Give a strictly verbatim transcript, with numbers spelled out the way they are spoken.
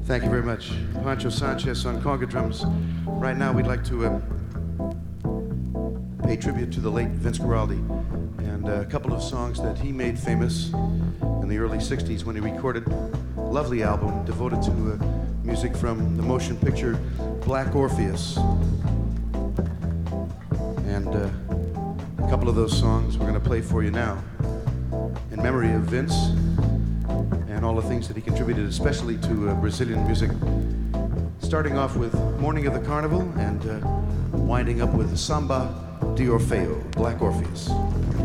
Thank you very much. Pancho Sanchez on conga drums. Right now we'd like to uh, pay tribute to the late Vince Guaraldi and a couple of songs that he made famous in the early sixties when he recorded a lovely album devoted to uh, music from the motion picture Black Orpheus. And uh, a couple of those songs we're going to play for you now in memory of Vince and all the things that he contributed, especially to uh, Brazilian music. Starting off with Morning of the Carnival and uh, winding up with Samba de Orfeo, Black Orpheus.